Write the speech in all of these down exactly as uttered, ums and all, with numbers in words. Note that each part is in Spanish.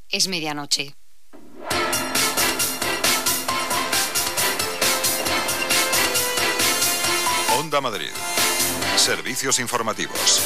es medianoche. Onda Madrid. Servicios informativos.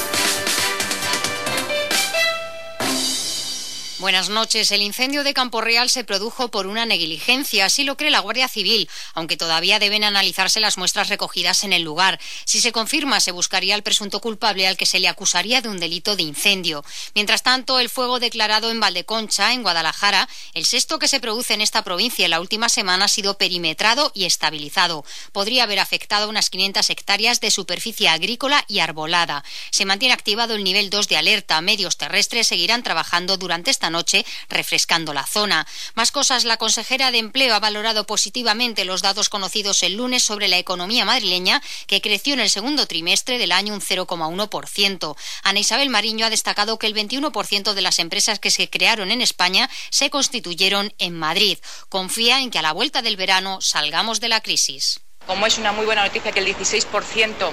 Buenas noches. El incendio de Campo Real se produjo por una negligencia, así lo cree la Guardia Civil, aunque todavía deben analizarse las muestras recogidas en el lugar. Si se confirma, se buscaría al presunto culpable al que se le acusaría de un delito de incendio. Mientras tanto, el fuego declarado en Valdeconcha, en Guadalajara, el sexto que se produce en esta provincia en la última semana, ha sido perimetrado y estabilizado. Podría haber afectado unas quinientas hectáreas de superficie agrícola y arbolada. Se mantiene activado el nivel dos de alerta. Medios terrestres seguirán trabajando durante esta noche refrescando la zona. Más cosas. La consejera de Empleo ha valorado positivamente los datos conocidos el lunes sobre la economía madrileña, que creció en el segundo trimestre del año un cero coma uno por ciento. Ana Isabel Mariño ha destacado que el veintiuno por ciento de las empresas que se crearon en España se constituyeron en Madrid. Confía en que a la vuelta del verano salgamos de la crisis. Como es una muy buena noticia que el dieciséis por ciento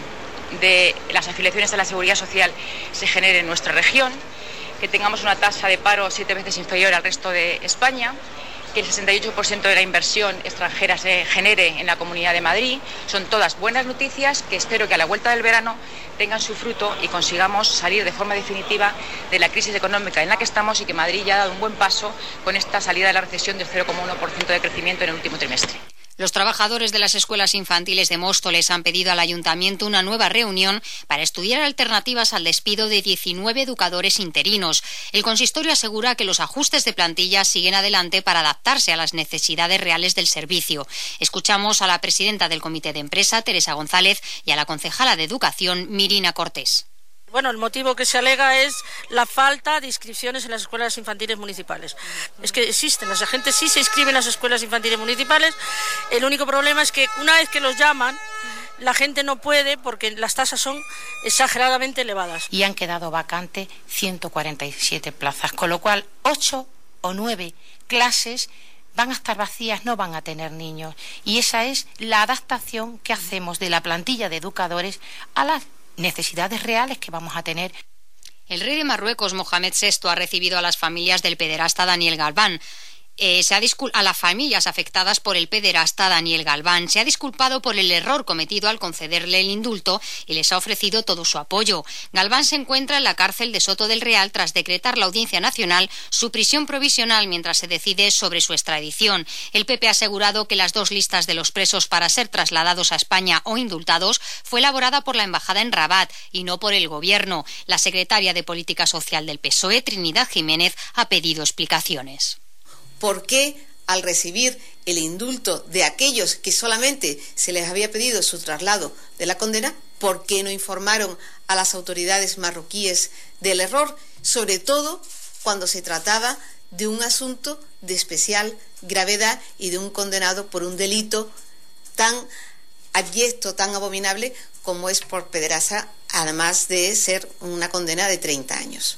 de las afiliaciones a la Seguridad Social se genere en nuestra región, que tengamos una tasa de paro siete veces inferior al resto de España, que el sesenta y ocho por ciento de la inversión extranjera se genere en la Comunidad de Madrid. Son todas buenas noticias que espero que a la vuelta del verano tengan su fruto y consigamos salir de forma definitiva de la crisis económica en la que estamos y que Madrid ya ha dado un buen paso con esta salida de la recesión del cero coma uno por ciento de crecimiento en el último trimestre. Los trabajadores de las escuelas infantiles de Móstoles han pedido al ayuntamiento una nueva reunión para estudiar alternativas al despido de diecinueve educadores interinos. El consistorio asegura que los ajustes de plantilla siguen adelante para adaptarse a las necesidades reales del servicio. Escuchamos a la presidenta del Comité de Empresa, Teresa González, y a la concejala de Educación, Mirina Cortés. Bueno, el motivo que se alega es la falta de inscripciones en las escuelas infantiles municipales. Es que existen, la gente sí se inscribe en las escuelas infantiles municipales. El único problema es que una vez que los llaman, la gente no puede porque las tasas son exageradamente elevadas. Y han quedado vacantes ciento cuarenta y siete plazas, con lo cual ocho o nueve clases van a estar vacías, no van a tener niños. Y esa es la adaptación que hacemos de la plantilla de educadores a las necesidades reales que vamos a tener. El rey de Marruecos, Mohamed sexto, ha recibido a las familias del pederasta Daniel Galván. Eh, se ha discul- a las familias afectadas por el pederasta Daniel Galván. Se ha disculpado por el error cometido al concederle el indulto y les ha ofrecido todo su apoyo. Galván se encuentra en la cárcel de Soto del Real tras decretar la Audiencia Nacional su prisión provisional mientras se decide sobre su extradición. El P P ha asegurado que las dos listas de los presos para ser trasladados a España o indultados fue elaborada por la Embajada en Rabat y no por el Gobierno. La secretaria de Política Social del P S O E, Trinidad Jiménez, ha pedido explicaciones. ¿Por qué al recibir el indulto de aquellos que solamente se les había pedido su traslado de la condena, por qué no informaron a las autoridades marroquíes del error, sobre todo cuando se trataba de un asunto de especial gravedad y de un condenado por un delito tan abyecto, tan abominable como es por pederasta, además de ser una condena de treinta años?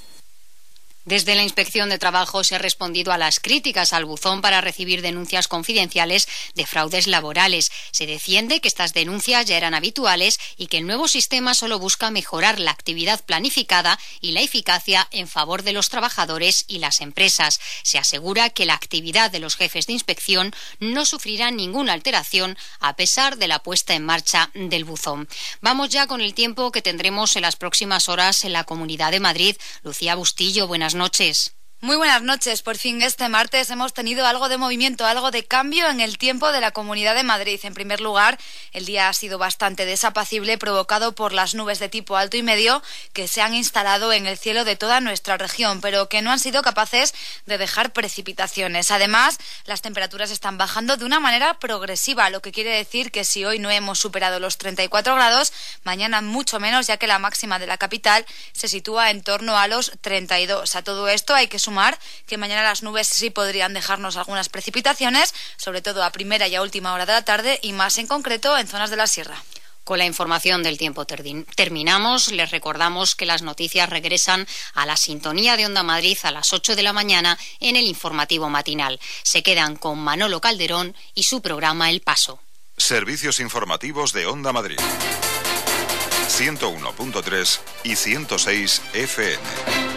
Desde la Inspección de Trabajo se ha respondido a las críticas al buzón para recibir denuncias confidenciales de fraudes laborales. Se defiende que estas denuncias ya eran habituales y que el nuevo sistema solo busca mejorar la actividad planificada y la eficacia en favor de los trabajadores y las empresas. Se asegura que la actividad de los jefes de inspección no sufrirá ninguna alteración a pesar de la puesta en marcha del buzón. Vamos ya con el tiempo que tendremos en las próximas horas en la Comunidad de Madrid. Lucía Bustillo, buenas noches. Muy buenas noches. Por fin este martes hemos tenido algo de movimiento, algo de cambio en el tiempo de la Comunidad de Madrid. En primer lugar, el día ha sido bastante desapacible, provocado por las nubes de tipo alto y medio que se han instalado en el cielo de toda nuestra región, pero que no han sido capaces de dejar precipitaciones. Además, las temperaturas están bajando de una manera progresiva, lo que quiere decir que si hoy no hemos superado los treinta y cuatro grados, mañana mucho menos, ya que la máxima de la capital se sitúa en torno a los treinta y dos. A todo esto hay que sumar que mañana las nubes sí podrían dejarnos algunas precipitaciones, sobre todo a primera y a última hora de la tarde y más en concreto en zonas de la sierra. Con la información del tiempo terminamos. Les recordamos que las noticias regresan a la sintonía de Onda Madrid a las ocho de la mañana en el informativo matinal. Se quedan con Manolo Calderón y su programa El Paso. Servicios informativos de Onda Madrid. ciento uno punto tres y ciento seis F M.